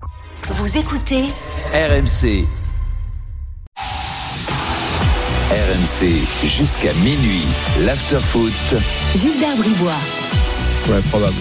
Vous écoutez RMC. RMC jusqu'à minuit. L'afterfoot. Gilbert Bribois. Ouais, probable.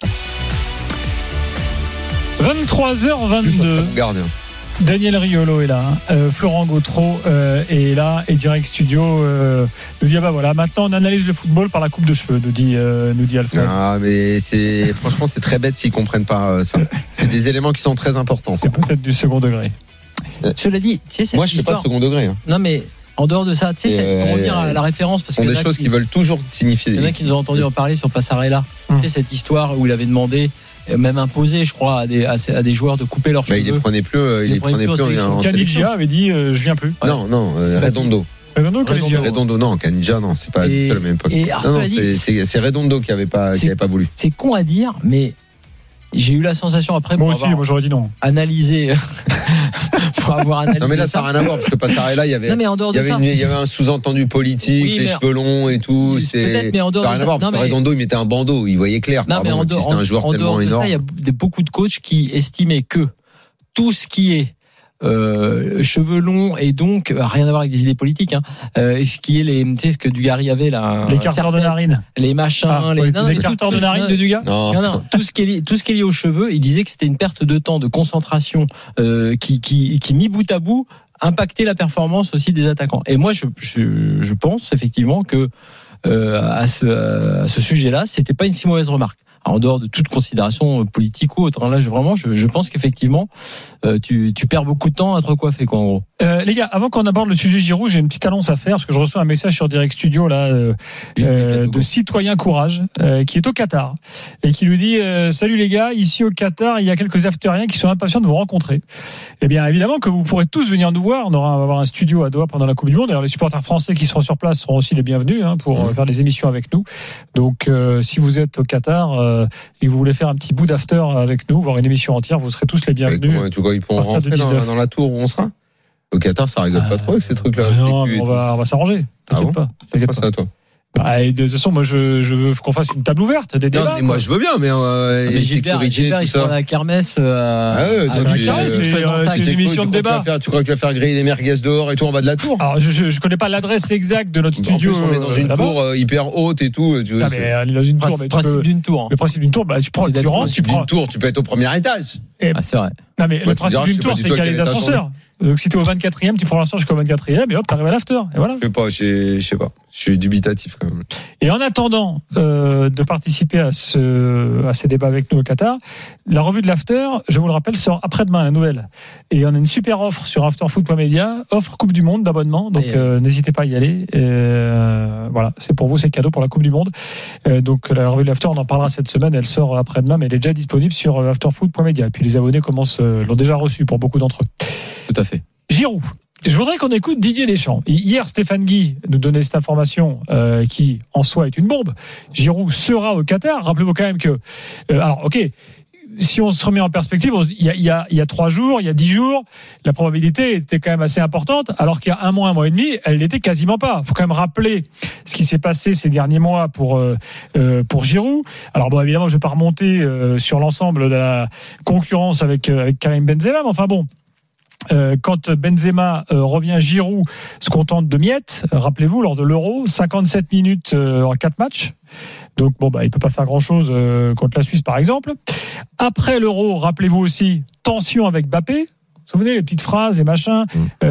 23h22. Gardien. Daniel Riolo est là, Florent Gautreau est là, et Direct Studio nous dit voilà, maintenant on analyse le football par la coupe de cheveux, nous dit Alfred. Ah, mais franchement c'est très bête s'ils comprennent pas ça. C'est des éléments qui sont très importants. C'est peut-être du second degré. Cela dit, tu sais, moi je fais pas de second degré. Non mais en dehors de ça, tu sais, pour revenir à la référence, parce que ce sont des choses qui veulent toujours signifier. Il y en a qui nous ont entendu en parler sur Passarella. Tu sais, cette histoire où il avait demandé, même imposé, je crois, à des joueurs de couper leurs cheveux. Il les prenait plus. Il les prenait plus. Caniggia avait dit je viens plus. Non, Redondo. Redondo, non, Caniggia, non, c'est pas la même époque. Non, c'est Redondo qui avait pas voulu. C'est con à dire, mais j'ai eu la sensation après. Moi aussi, moi j'aurais dit non. Analysé. Pour avoir analysé. Non mais là ça n'a rien à voir parce que Passarella il y avait un sous-entendu politique, les cheveux longs et tout. Peut-être, mais en dehors de ça, Redondo il mettait un bandeau, il voyait clair. Non mais en dehors de ça, il y a beaucoup de coachs qui estimaient que tout ce qui est cheveux longs et donc rien à voir avec des idées politiques, ce qui est tu sais ce que Dugarry avait là, les carteurs de narines, les machins, les carteurs de narines de Dugarry. Non, tout ce qui est lié aux cheveux, il disait que c'était une perte de temps, de concentration qui mis bout à bout impactait la performance aussi des attaquants. Et moi je pense effectivement que à ce sujet-là, c'était pas une si mauvaise remarque. En dehors de toute considération politique ou autre. Là, je pense qu'effectivement, tu perds beaucoup de temps à te recoiffer, quoi, en gros. Les gars, avant qu'on aborde le sujet Giroud, j'ai une petite annonce à faire parce que je reçois un message sur Direct Studio là de Citoyen Courage qui est au Qatar et qui lui dit salut les gars, ici au Qatar, il y a quelques aftériens qui sont impatients de vous rencontrer. Eh bien, évidemment que vous pourrez tous venir nous voir. On va avoir un studio à Doha pendant la Coupe du Monde. D'ailleurs, les supporters français qui seront sur place seront aussi les bienvenus pour faire des émissions avec nous. Donc, si vous êtes au Qatar et vous voulez faire un petit bout d'after avec nous, voir une émission entière, vous serez tous les bienvenus. Ils pourront rentrer dans la tour où on sera. Au Qatar, ça rigole pas trop avec ces trucs-là. Non, on va s'arranger. T'inquiète pas. T'inquiète pas. À toi. De toute façon, moi, je veux qu'on fasse une table ouverte, des débats. Moi, je veux bien, mais Gilbert, ils sont à la kermesse. C'est une émission de débat. Tu crois que tu vas faire griller des merguez dehors et tout en bas de la tour? Alors, je connais pas l'adresse exacte de notre studio. En plus, on est dans une tour hyper haute et tout. Mais dans une tour. Le principe d'une tour. Le principe d'une tour, tu prends le durant. Tu peux être au premier étage. C'est vrai. Non, mais le principe d'une tour, c'est qu'il y a les ascenseurs. Donc, si t'es au 24e, tu prends l'ascenseur jusqu'au 24e et hop, t'arrives à l'after. Et voilà. Je sais pas. Je suis dubitatif quand même. Et en attendant de participer à ces débats avec nous au Qatar, la revue de l'after, je vous le rappelle, sort après-demain, la nouvelle. Et on a une super offre sur afterfoot.media, offre Coupe du Monde d'abonnement. Donc n'hésitez pas à y aller. Voilà, c'est pour vous, c'est cadeau pour la Coupe du Monde. Donc la revue de l'after, on en parlera cette semaine. Elle sort après-demain, mais elle est déjà disponible sur afterfoot.media. Et puis les abonnés l'ont déjà reçu pour beaucoup d'entre eux. Tout à fait. Giroud. Je voudrais qu'on écoute Didier Deschamps. Hier, Stéphane Guy nous donnait cette information qui, en soi, est une bombe. Giroud sera au Qatar. Rappelez-vous quand même que... alors, ok, si on se remet en perspective, il y a 3 jours, il y a 10 jours, la probabilité était quand même assez importante, alors qu'il y a un mois et demi, elle l'était quasiment pas. Il faut quand même rappeler ce qui s'est passé ces derniers mois pour Giroud. Alors bon, évidemment, je ne vais pas remonter sur l'ensemble de la concurrence avec Karim Benzema, mais enfin bon... quand Benzema revient, Giroud se contente de miettes. Rappelez-vous, lors de l'Euro, 57 minutes en 4 matchs. Donc il peut pas faire grand-chose contre la Suisse, par exemple. Après l'Euro, rappelez-vous aussi, tension avec Mbappé. Vous vous souvenez, les petites phrases, les machins.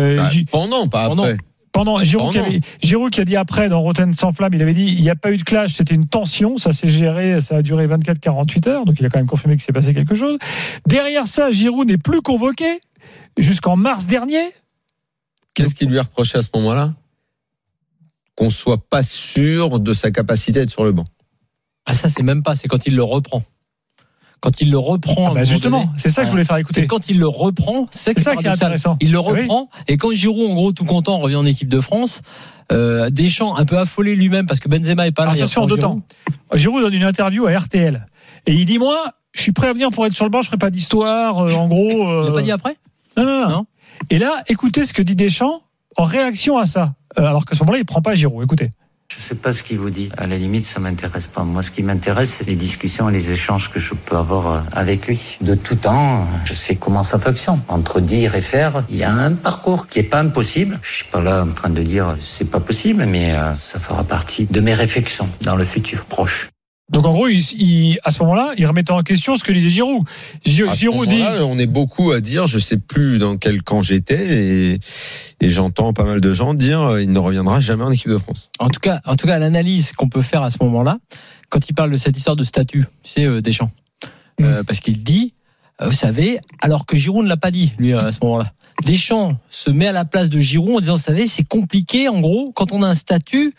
Pendant Giroud qui a dit après dans Rotten sans flamme, il avait dit il n'y a pas eu de clash, c'était une tension, ça s'est géré, ça a duré 24-48 heures, donc il a quand même confirmé qu'il s'est passé quelque chose. Derrière ça, Giroud n'est plus convoqué jusqu'en mars dernier. Qu'est-ce qu'il lui a reproché à ce moment-là? Qu'on soit pas sûr de sa capacité à être sur le banc. Ah, ça c'est même pas, c'est quand il le reprend. Quand il le reprend, justement, c'est ça que je voulais faire écouter. C'est quand il le reprend, c'est ça qui est intéressant. Il le reprend, et quand Giroud, en gros, tout content, revient en équipe de France, Deschamps un peu affolé lui-même parce que Benzema est pas là. Ça se fait en 2 temps. Giroud donne une interview à RTL et il dit moi, je suis prêt à venir pour être sur le banc, je ferai pas d'histoire. En gros. Il n'a pas dit après. Non. Et là, écoutez ce que dit Deschamps en réaction à ça. Alors qu'à ce moment-là, il prend pas Giroud. Écoutez. Je sais pas ce qu'il vous dit. À la limite, ça m'intéresse pas. Moi, ce qui m'intéresse, c'est les discussions et les échanges que je peux avoir avec lui. De tout temps, je sais comment ça fonctionne. Entre dire et faire, il y a un parcours qui est pas impossible. Je suis pas là en train de dire c'est pas possible, mais ça fera partie de mes réflexions dans le futur proche. Donc en gros, à ce moment-là, il remettait en question ce que disait Giroud. Giroud dit. On est beaucoup à dire, je sais plus dans quel camp j'étais, et j'entends pas mal de gens dire, il ne reviendra jamais en équipe de France. En tout cas, l'analyse qu'on peut faire à ce moment-là, quand il parle de cette histoire de statut, tu sais, Deschamps, parce qu'il dit, vous savez, alors que Giroud ne l'a pas dit, lui, à ce moment-là. Deschamps se met à la place de Giroud en disant, vous savez, c'est compliqué, en gros, quand on a un statut.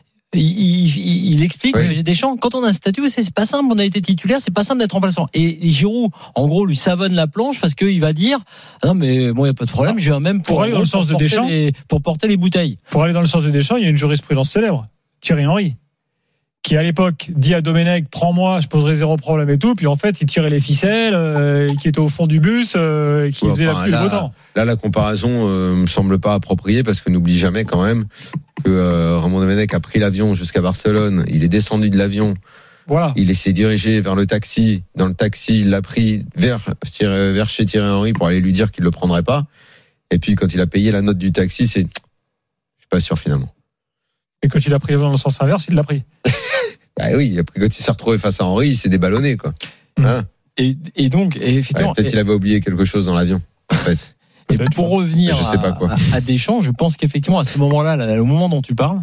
Il explique, oui. Deschamps, quand on a un statut, c'est pas simple, on a été titulaire, c'est pas simple d'être remplaçant. Et Giroud, en gros, lui savonne la planche parce qu'il va dire, non, mais bon, il n'y a pas de problème, je viens même pour aller dans le sens de Deschamps, pour porter les bouteilles. Pour aller dans le sens de Deschamps, il y a une jurisprudence célèbre, Thierry Henry, qui à l'époque dit à Domenech, prends-moi, je poserai zéro problème et tout, puis en fait il tirait les ficelles, qui était au fond du bus, qui faisait la pluie le beau temps. Là, la comparaison me semble pas appropriée parce que n'oublie jamais quand même que Ramon Domenech a pris l'avion jusqu'à Barcelone, il est descendu de l'avion, voilà. Il s'est dirigé vers le taxi, dans le taxi il l'a pris vers chez Thierry Henry pour aller lui dire qu'il le prendrait pas, et puis quand il a payé la note du taxi, je suis pas sûr finalement. Et quand il a pris dans le sens inverse, il l'a pris. Bah oui, après quand il s'est retrouvé face à Henry, il s'est déballonné quoi. Hein et donc effectivement, peut-être qu'il avait oublié quelque chose dans l'avion en fait. Et pour revenir à Deschamps, je pense qu'effectivement à ce moment-là, au moment dont tu parles,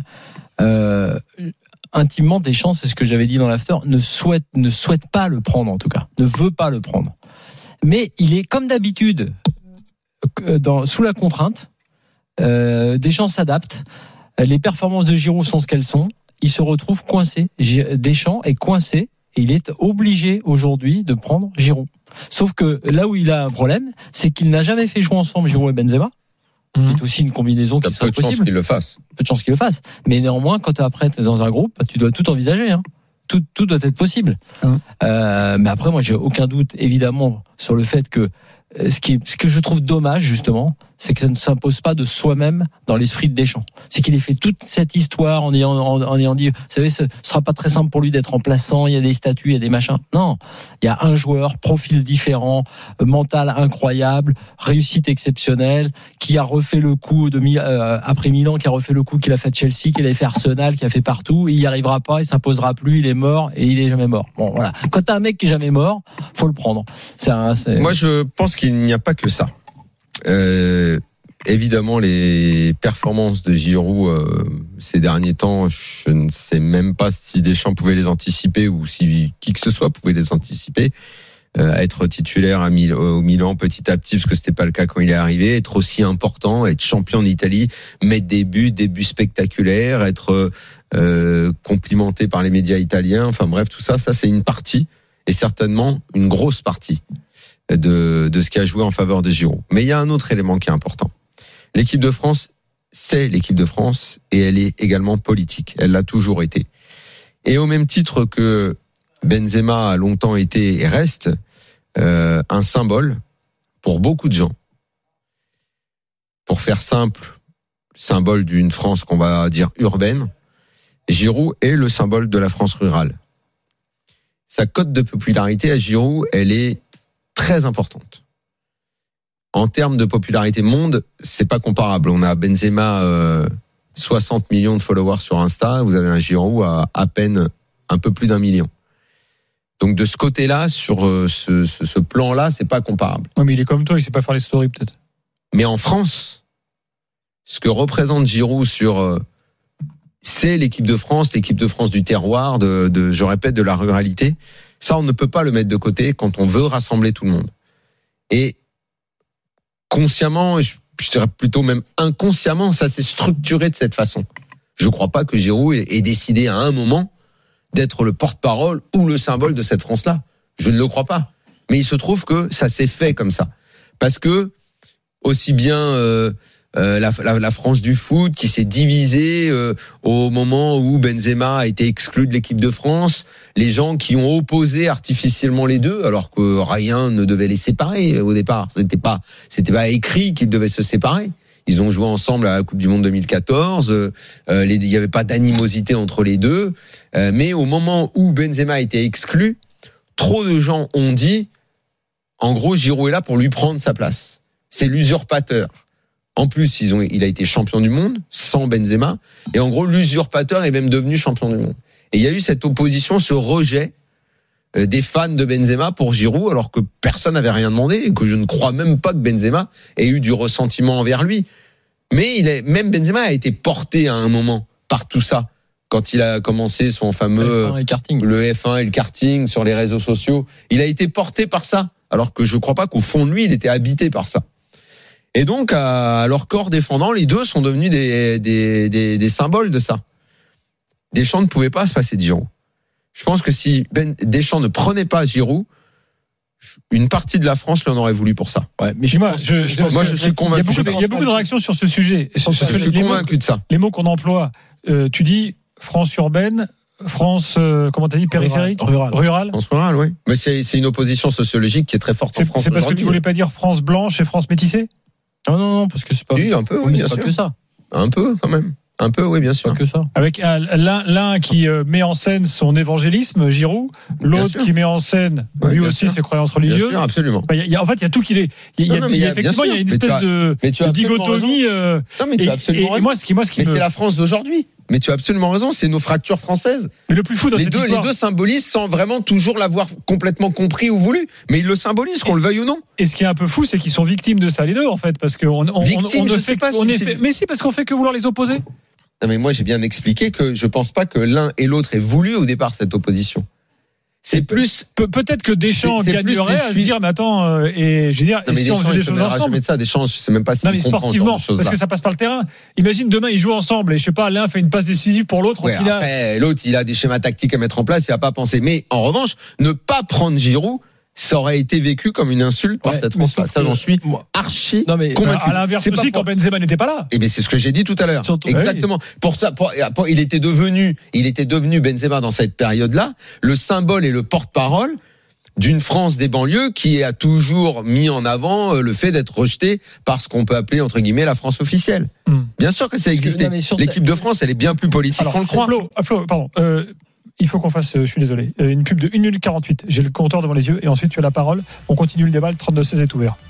intimement Deschamps, c'est ce que j'avais dit dans l'after, ne souhaite pas le prendre en tout cas, ne veut pas le prendre. Mais il est comme d'habitude sous la contrainte. Deschamps s'adapte. Les performances de Giroud sont ce qu'elles sont. Il se retrouve coincé. Deschamps est coincé et il est obligé aujourd'hui de prendre Giroud. Sauf que là où il a un problème, c'est qu'il n'a jamais fait jouer ensemble Giroud et Benzema. Qui est aussi une combinaison qui serait possible. Peu de chance qu'il le fasse. Peu de chance qu'il le fasse. Mais néanmoins, quand tu es dans un groupe, tu dois tout envisager. Hein. Tout doit être possible. Mais après, moi, j'ai aucun doute, évidemment, sur le fait que ce que je trouve dommage, justement, c'est que ça ne s'impose pas de soi-même dans l'esprit de Deschamps. C'est qu'il ait fait toute cette histoire en ayant dit, vous savez, ce sera pas très simple pour lui d'être remplaçant, il y a des statuts, il y a des machins. Non. Il y a un joueur, profil différent, mental incroyable, réussite exceptionnelle, qui a refait le coup après Milan, qui a refait le coup qu'il a fait Chelsea, qu'il a fait Arsenal, qui a fait partout, il y arrivera pas, il s'imposera plus, il est mort et il est jamais mort. Bon, voilà. Quand t'as un mec qui est jamais mort, faut le prendre. Moi, je pense qu'il n'y a pas que ça. Évidemment, les performances de Giroud ces derniers temps, je ne sais même pas si Deschamps pouvait les anticiper ou si qui que ce soit pouvait les anticiper. Être titulaire au Milan petit à petit, parce que c'était pas le cas quand il est arrivé, être aussi important, être champion d'Italie, mettre des buts spectaculaires, être complimenté par les médias italiens. Enfin bref, tout ça c'est une partie et certainement une grosse partie de ce qui a joué en faveur de Giroud. Mais il y a un autre élément qui est important. L'équipe de France, c'est l'équipe de France et elle est également politique. Elle l'a toujours été. Et au même titre que Benzema a longtemps été et reste un symbole pour beaucoup de gens. Pour faire simple, symbole d'une France qu'on va dire urbaine, Giroud est le symbole de la France rurale. Sa cote de popularité à Giroud, elle est très importante. En termes de popularité monde, c'est pas comparable. On a Benzema 60 millions de followers sur Insta, vous avez un Giroud à peine un peu plus d'1 million. Donc de ce côté-là, sur ce plan-là, c'est pas comparable. Oui, mais il est comme toi, il sait pas faire les stories peut-être. Mais en France, ce que représente Giroud c'est l'équipe de France du terroir, je répète, de la ruralité. Ça, on ne peut pas le mettre de côté quand on veut rassembler tout le monde. Et consciemment, je dirais plutôt même inconsciemment, ça s'est structuré de cette façon. Je ne crois pas que Giroud ait décidé à un moment d'être le porte-parole ou le symbole de cette France-là. Je ne le crois pas. Mais il se trouve que ça s'est fait comme ça. Parce que, aussi bien la France du foot qui s'est divisée au moment où Benzema a été exclu de l'équipe de France, les gens qui ont opposé artificiellement les deux, alors que rien ne devait les séparer au départ. C'était pas écrit qu'ils devaient se séparer. Ils ont joué ensemble à la Coupe du Monde 2014. Il n'y avait pas d'animosité entre les deux. Mais au moment où Benzema a été exclu, trop de gens ont dit, en gros, Giroud est là pour lui prendre sa place. C'est l'usurpateur. En plus, il a été champion du monde sans Benzema. Et en gros, l'usurpateur est même devenu champion du monde. Et il y a eu cette opposition, ce rejet des fans de Benzema pour Giroud, alors que personne n'avait rien demandé et que je ne crois même pas que Benzema ait eu du ressentiment envers lui. Mais même Benzema a été porté à un moment par tout ça. Quand il a commencé son fameux le F1 et le karting sur les réseaux sociaux, il a été porté par ça, alors que je ne crois pas qu'au fond de lui, il était habité par ça. Et donc, à leur corps défendant, les deux sont devenus des symboles de ça. Deschamps ne pouvait pas se passer de Giroud. Je pense que si Deschamps ne prenait pas Giroud, une partie de la France lui en aurait voulu pour ça. Ouais, mais moi, je suis convaincu. Il y a beaucoup de réactions sur ce sujet. Je suis convaincu de ça. Les mots qu'on emploie, tu dis France urbaine, France, comment t'as dit, périphérique, rural. France rurale, oui. Mais c'est une opposition sociologique qui est très forte en France. C'est parce que tu voulais pas dire France blanche et France métissée? Non, parce que c'est pas. Oui, un peu, oui, bien sûr. Pas que ça. Un peu, quand même. Un peu, oui, bien sûr. Pas que ça. Avec l'un qui met en scène son évangélisme, Giroud, l'autre qui met en scène lui aussi ses croyances religieuses. Bien sûr, absolument. En fait, il y a tout qui est. Effectivement, il y a une espèce de dichotomie. Non, mais tu as absolument raison. Mais c'est la France d'aujourd'hui. Mais tu as absolument raison, c'est nos fractures françaises. Mais le plus fou dans cette histoire, les deux symbolisent sans vraiment toujours l'avoir complètement compris ou voulu. Mais ils le symbolisent, qu'on le veuille ou non. Et ce qui est un peu fou, c'est qu'ils sont victimes de ça, les deux, en fait. Parce qu'on ne fait pas. Mais si, parce qu'on fait que vouloir les opposer. Non, mais moi, j'ai bien expliqué que je pense pas que l'un et l'autre aient voulu au départ cette opposition. C'est plus. Peut-être que Deschamps gagnerait à se dire, mais attends, et je veux dire, si on faisait des choses ensemble. Jamais de ça, Deschamps, je sais même pas si. Non, mais sportivement, parce que ça passe par le terrain. Imagine demain, ils jouent ensemble et je sais pas, l'un fait une passe décisive pour l'autre. Ouais, après, l'autre, il a des schémas tactiques à mettre en place, il va pas penser. Mais en revanche, ne pas prendre Giroud, ça aurait été vécu comme une insulte par cette France. Ça, j'en suis archi convaincu. À l'inverse aussi, quand Benzema n'était pas là. Et bien, c'est ce que j'ai dit tout à l'heure. Exactement. Pour ça, il était devenu Benzema dans cette période-là, le symbole et le porte-parole d'une France des banlieues qui a toujours mis en avant le fait d'être rejetée par ce qu'on peut appeler, entre guillemets, la France officielle. Bien sûr que ça existait. L'équipe de France, elle est bien plus politique qu'on le croit. Flo, pardon. Il faut qu'on fasse, je suis désolé, une pub de 1 minute 48. J'ai le compteur devant les yeux et ensuite tu as la parole. On continue le débat, le 32-16 est ouvert.